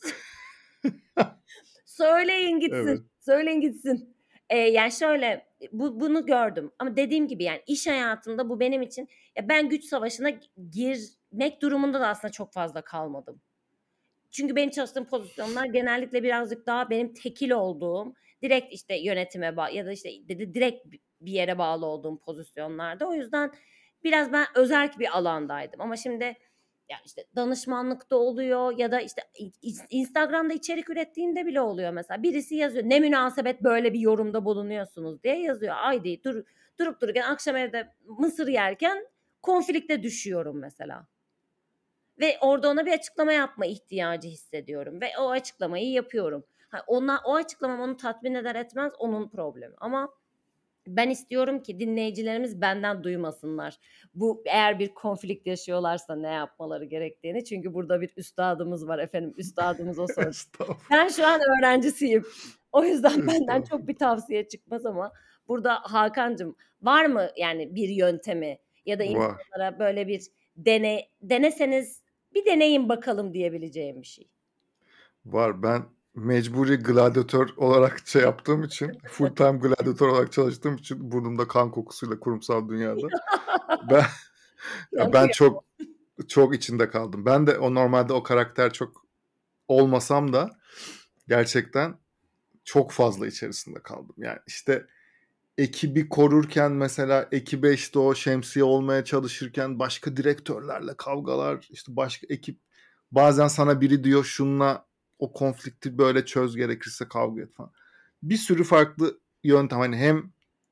Söyleyin Evet. gitsin, söyleyin gitsin. Yani şöyle bunu gördüm ama dediğim gibi yani iş hayatında bu benim için ya ben güç savaşına girmek durumunda da aslında çok fazla kalmadım. Çünkü benim çalıştığım pozisyonlar genellikle birazcık daha benim tekil olduğum, direkt işte yönetime ya da işte direkt bir yere bağlı olduğum pozisyonlarda. O yüzden biraz ben özerk bir alandaydım. Ama şimdi ya işte danışmanlık da oluyor ya da işte Instagram'da içerik ürettiğimde bile oluyor mesela. Birisi yazıyor ne münasebet böyle bir yorumda bulunuyorsunuz diye yazıyor. Haydi durup dururken akşam evde mısır yerken konflikte düşüyorum mesela. Ve orada ona bir açıklama yapma ihtiyacı hissediyorum ve o açıklamayı yapıyorum. O açıklamam onu tatmin eder etmez onun problemi. Ama ben istiyorum ki dinleyicilerimiz benden duymasınlar. Bu eğer bir konflikt yaşıyorlarsa ne yapmaları gerektiğini. Çünkü burada bir üstadımız var efendim. Üstadımız o soru. Estağfurullah. Ben şu an öğrencisiyim. O yüzden benden çok Estağfurullah. bir tavsiye çıkmaz ama burada Hakan'cığım var mı yani bir yöntemi ya da Var. insanlara böyle bir deneseniz bir deneyin bakalım diyebileceğim bir şey. Var. Ben mecburi gladyatör olarak şey yaptığım için, full time gladyatör olarak çalıştığım için burnumda kan kokusuyla kurumsal dünyada. Ben Ya ben kıyamam. çok içinde kaldım. Ben de normalde o karakter çok olmasam da gerçekten çok fazla içerisinde kaldım. Yani işte ekibi korurken mesela ekibe işte o şemsiye olmaya çalışırken başka direktörlerle kavgalar, işte başka ekip Bazen sana biri diyor şununla o konflikti böyle çöz, gerekirse kavga et falan. Bir sürü farklı yöntem, hani hem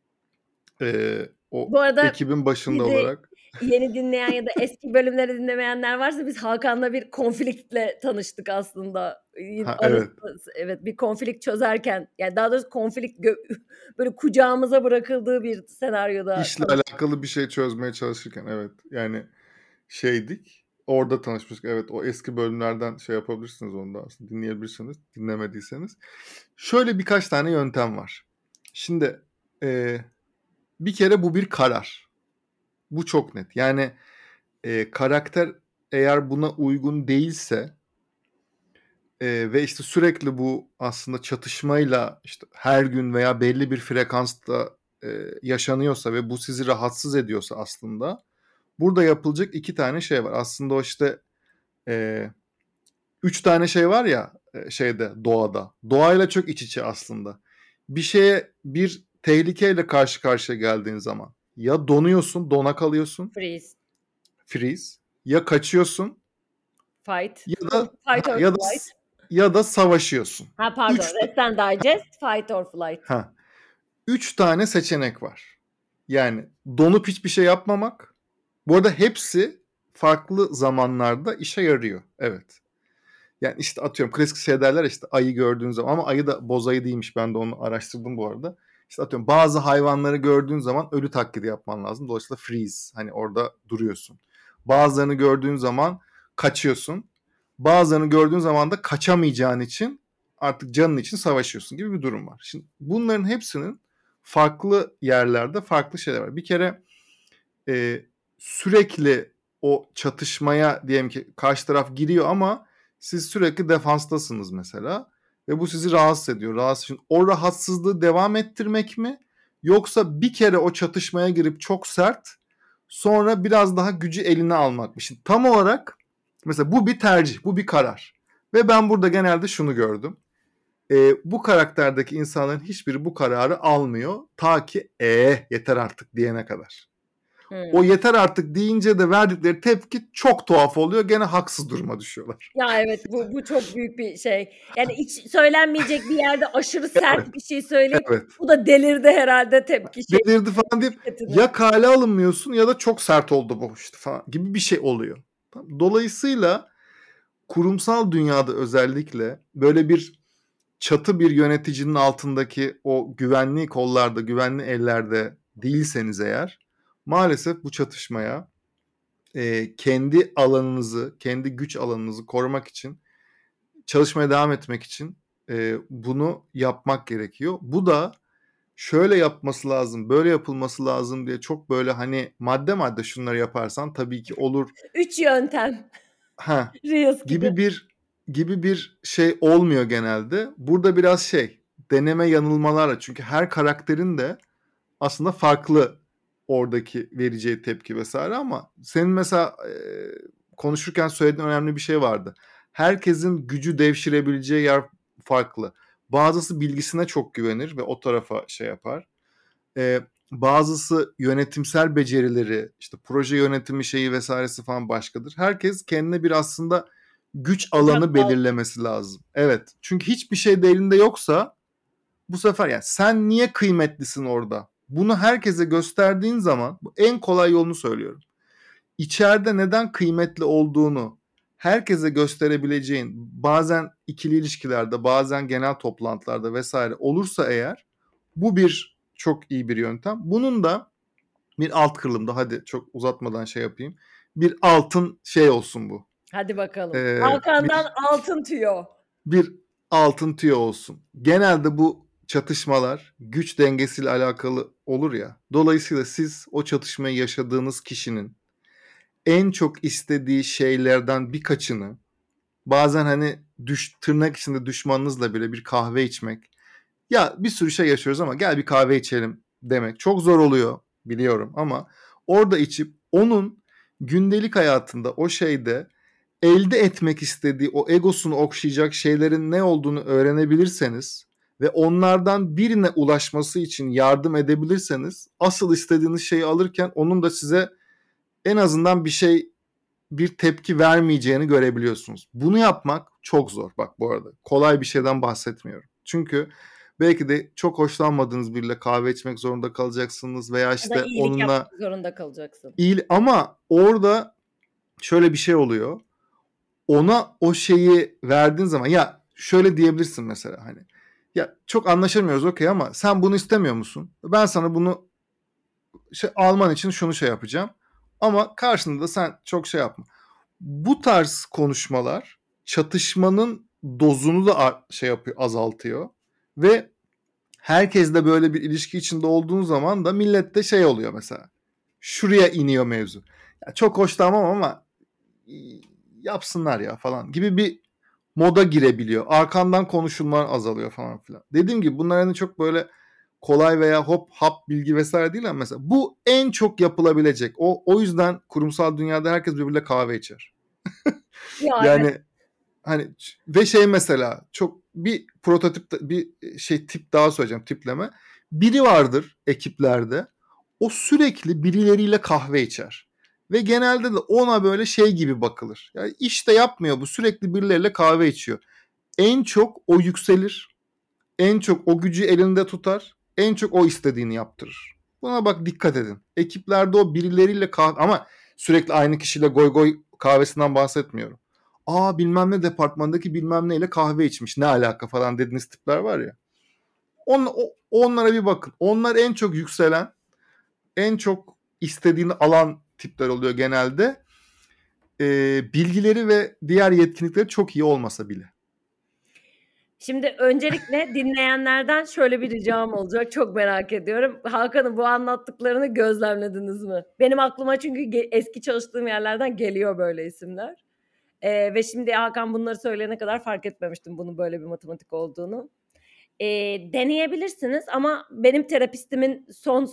o Bu arada ekibin başında bizi olarak. yeni dinleyen ya da eski bölümleri dinlemeyenler varsa biz Hakan'la bir konfliktle tanıştık aslında. Ha, Arası, evet. evet, bir konflikt çözerken, yani daha doğrusu konflikt böyle kucağımıza bırakıldığı bir senaryoda İşle tanıştık. alakalı bir şey çözmeye çalışırken, evet. Yani şeydik. Orada tanışmıştık. Evet, o eski bölümlerden şey yapabilirsiniz, onu da aslında dinleyebilirsiniz. Dinlemediyseniz. Şöyle birkaç tane yöntem var. Şimdi bir kere bu bir karar. Bu çok net. Yani karakter eğer buna uygun değilse ve işte sürekli bu aslında çatışmayla işte her gün veya belli bir frekansta yaşanıyorsa ve bu sizi rahatsız ediyorsa aslında burada yapılacak 2 tane şey var. Aslında o işte 3 tane şey var ya şeyde, doğada. Doğayla çok iç içe aslında. Bir tehlikeyle karşı karşıya geldiğin zaman ya donuyorsun, dona kalıyorsun, Freeze, freeze, ya kaçıyorsun fight, ya da fight or ya da flight. ya da savaşıyorsun. Ha pardon, 3 Rest and Digest, fight or flight. ha 3 tane seçenek var. Yani donup hiçbir şey yapmamak. Bu arada hepsi farklı zamanlarda işe yarıyor. Evet. Yani işte atıyorum klasik şey derler işte ayı gördüğün zaman, ama ayı da boz ayı değilmiş, ben de onu araştırdım bu arada. İşte atıyorum bazı hayvanları gördüğün zaman ölü taklidi yapman lazım. Dolayısıyla freeze, hani orada duruyorsun. Bazılarını gördüğün zaman kaçıyorsun. Bazılarını gördüğün zaman da kaçamayacağın için artık canın için savaşıyorsun gibi bir durum var. Şimdi bunların hepsinin farklı yerlerde farklı şeyler var. Bir kere sürekli o çatışmaya diyelim ki karşı taraf giriyor ama siz sürekli defanstasınız mesela ve bu sizi rahatsız ediyor. O rahatsızlığı devam ettirmek mi? Yoksa bir kere o çatışmaya girip çok sert, sonra biraz daha gücü eline almak mı? Şimdi tam olarak mesela bu bir tercih, bu bir karar. Ve ben burada genelde şunu gördüm. Bu karakterdeki insanların hiçbiri bu kararı almıyor. Ta ki yeter artık diyene kadar. O yeter artık deyince de verdikleri tepki çok tuhaf oluyor. Gene haksız duruma düşüyorlar. Ya evet, bu çok büyük bir şey. Yani hiç söylenmeyecek bir yerde aşırı Evet, sert bir şey söyleyip evet. bu da delirdi herhalde tepki Delirdi falan deyip şiddetine. ya kale alınmıyorsun ya da çok sert oldu bu işte falan gibi bir şey oluyor. Dolayısıyla kurumsal dünyada özellikle böyle bir çatı bir yöneticinin altındaki o güvenli kollarda, güvenli ellerde değilseniz eğer, maalesef bu çatışmaya kendi alanınızı, kendi güç alanınızı korumak için, çalışmaya devam etmek için bunu yapmak gerekiyor. Bu da şöyle yapması lazım, böyle yapılması lazım diye çok böyle hani madde madde şunları yaparsan tabii ki olur. 3 yöntem. Ha Reels gibi. gibi bir şey olmuyor genelde. Burada biraz deneme yanılmalarla, çünkü her karakterin de aslında farklı oradaki vereceği tepki vesaire, ama senin mesela konuşurken söylediğin önemli bir şey vardı. Herkesin gücü devşirebileceği yer farklı. Bazısı bilgisine çok güvenir ve o tarafa şey yapar. Bazısı yönetimsel becerileri, işte proje yönetimi şeyi vesairesi falan başkadır. Herkes kendine bir aslında güç alanı belirlemesi lazım. Evet. Çünkü hiçbir şey de elinde yoksa bu sefer yani sen niye kıymetlisin orada? Bunu herkese gösterdiğin zaman, bu en kolay yolunu söylüyorum. İçeride neden kıymetli olduğunu herkese gösterebileceğin, bazen ikili ilişkilerde, bazen genel toplantılarda vesaire olursa eğer, bu bir çok iyi bir yöntem. Bunun da bir alt kırılımda, hadi çok uzatmadan şey yapayım. Bir altın şey olsun bu. Hadi bakalım. Hakan'dan Bir altın tüyo. bir altın tüyo olsun. Genelde bu çatışmalar güç dengesiyle alakalı olur ya. Dolayısıyla siz o çatışmayı yaşadığınız kişinin en çok istediği şeylerden birkaçını, bazen hani tırnak içinde düşmanınızla bile bir kahve içmek. Ya bir sürü şey yaşıyoruz ama gel bir kahve içelim demek. Çok zor oluyor biliyorum, ama orada içip onun gündelik hayatında o şeyde elde etmek istediği, o egosunu okşayacak şeylerin ne olduğunu öğrenebilirseniz ve onlardan birine ulaşması için yardım edebilirseniz, asıl istediğiniz şeyi alırken onun da size en azından bir şey bir tepki vermeyeceğini görebiliyorsunuz. Bunu yapmak çok zor bak bu arada. Kolay bir şeyden bahsetmiyorum. Çünkü belki de çok hoşlanmadığınız biriyle kahve içmek zorunda kalacaksınız veya Ya da işte iyilik onunla yapmak zorunda kalacaksın. iyi, ama orada şöyle bir şey oluyor. Ona o şeyi verdiğin zaman ya şöyle diyebilirsin mesela hani ya çok anlaşamıyoruz okey ama sen bunu istemiyor musun? Ben sana bunu alman için şunu şey yapacağım. Ama karşında da sen çok şey yapma. Bu tarz konuşmalar çatışmanın dozunu da şey yapıyor, azaltıyor. Ve herkes de böyle bir ilişki içinde olduğun zaman da millette şey oluyor mesela. Şuraya iniyor mevzu. Ya çok hoşlanmam ama yapsınlar ya falan gibi bir moda girebiliyor. Arkandan konuşulmalar azalıyor falan filan. Dediğim gibi bunlar hani çok böyle kolay veya hop hap bilgi vesaire değil ama mesela bu en çok yapılabilecek. O yüzden kurumsal dünyada herkes birbiriyle kahve içer. Ya evet. Yani hani ve şey mesela çok bir prototip bir şey tip daha söyleyeceğim tipleme. Biri vardır ekiplerde. O sürekli birileriyle kahve içer. Ve genelde de ona böyle şey gibi bakılır. Yani işte yapmıyor bu sürekli birileriyle kahve içiyor. En çok o yükselir. En çok o gücü elinde tutar. En çok o istediğini yaptırır. Buna bak dikkat edin. Ekiplerde o birileriyle kahve ama sürekli aynı kişiyle goy goy kahvesinden bahsetmiyorum. Aa bilmem ne departmandaki bilmem neyle kahve içmiş. Ne alaka falan dediğiniz tipler var ya. Onlara bir bakın. Onlar en çok yükselen, en çok istediğini alan tipler oluyor genelde. Bilgileri ve diğer yetkinlikleri çok iyi olmasa bile. Şimdi öncelikle dinleyenlerden şöyle bir ricam olacak. Çok merak ediyorum. Hakan'ın bu anlattıklarını gözlemlediniz mi? Benim aklıma çünkü eski çalıştığım yerlerden geliyor böyle isimler. Ve şimdi Hakan bunları söyleyene kadar fark etmemiştim bunun böyle bir matematik olduğunu. Deneyebilirsiniz ama benim terapistimin son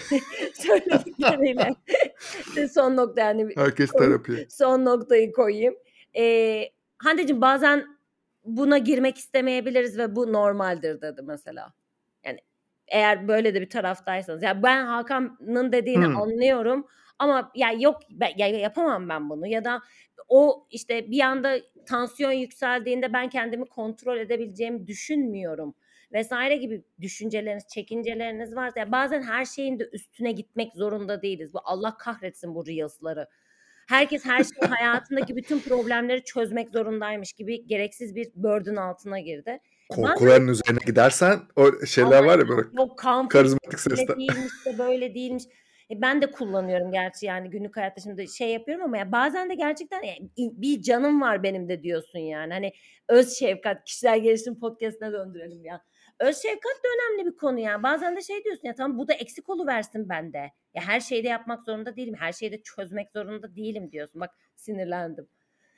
söyledikleriyle son nokta yani Herkes terapi. son noktayı koyayım. Hande'cim bazen buna girmek istemeyebiliriz ve bu normaldir dedi mesela. Yani eğer böyle de bir taraftaysanız. Ya ben Hakan'ın dediğini anlıyorum ama ya yok ya yapamam ben bunu ya da o işte bir anda tansiyon yükseldiğinde ben kendimi kontrol edebileceğimi düşünmüyorum vesaire gibi düşünceleriniz, çekinceleriniz varsa ya bazen her şeyin de üstüne gitmek zorunda değiliz. Bu Allah kahretsin bu Reels'ları. Herkes her şeyi hayatındaki bütün problemleri çözmek zorundaymış gibi gereksiz bir burden altına girdi. Korkuların üzerine gidersen o şeyler var ya böyle o karizmatik sesler. değilmiş de böyle değilmiş. Ben de kullanıyorum gerçi yani günlük hayatta şimdi şey yapıyorum ama ya bazen de gerçekten bir canım var benim de diyorsun yani. Hani öz şefkat, kişisel gelişim podcast'ine döndürelim ya. Öz şefkat de önemli bir konu ya. Bazen de şey diyorsun ya tamam bu da eksik oluversin bende. Ya her şeyi de yapmak zorunda değilim. Her şeyi de çözmek zorunda değilim diyorsun. Bak sinirlendim.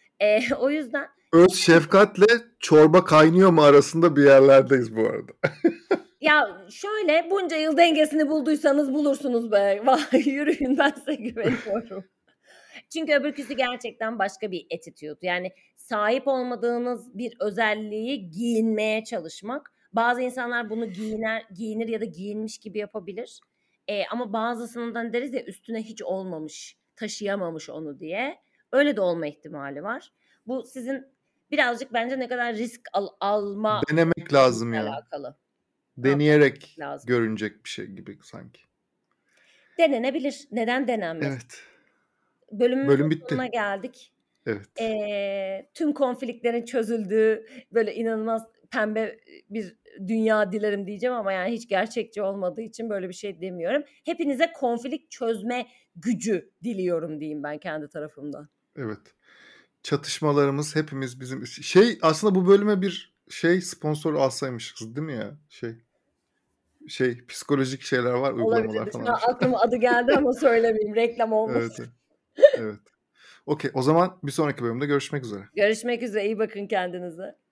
O yüzden Öz şefkatle çorba kaynıyor mu arasında bir yerlerdeyiz bu arada. ya şöyle bunca yıl dengesini bulduysanız bulursunuz be. Vay yürüyün ben size güveniyorum. Çünkü öbürküsü gerçekten başka bir attitude. Yani sahip olmadığınız bir özelliği giyinmeye çalışmak. Bazı insanlar bunu giyinir ya da giyinmiş gibi yapabilir. Ama bazısından deriz ya üstüne hiç olmamış, taşıyamamış onu diye. Öyle de olma ihtimali var. Bu sizin birazcık bence ne kadar risk alma Denemek lazım ya. alakalı. Deneyerek Lazım. görünecek bir şey gibi sanki. Denenebilir. Neden denenmez? Evet. Bölümümüzün Bölüm bitti. sonuna geldik. Evet. Tüm konfliklerin çözüldüğü böyle inanılmaz pembe bir dünya dilerim diyeceğim ama yani hiç gerçekçi olmadığı için böyle bir şey demiyorum. Hepinize konflikt çözme gücü diliyorum diyeyim ben kendi tarafımdan. Evet. Çatışmalarımız hepimiz bizim aslında bu bölüme bir sponsor alsaymışız değil mi ya? Psikolojik şeyler var, uygulamalar Olabilir. Şu falan. an aklıma adı geldi ama söylemeyeyim. Reklam olmasın. Evet. Evet. Okey. O zaman bir sonraki bölümde görüşmek üzere. Görüşmek üzere. İyi bakın kendinize.